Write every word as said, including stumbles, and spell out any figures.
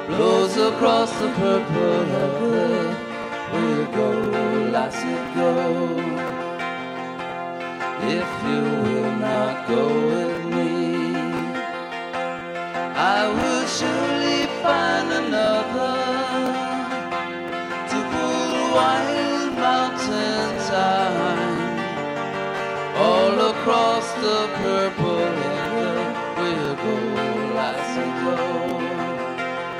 blows across the purple heaven. We'll go, lassie, go. If you will not go with me, I will surely find another to pull the wild mountain tide all across the purple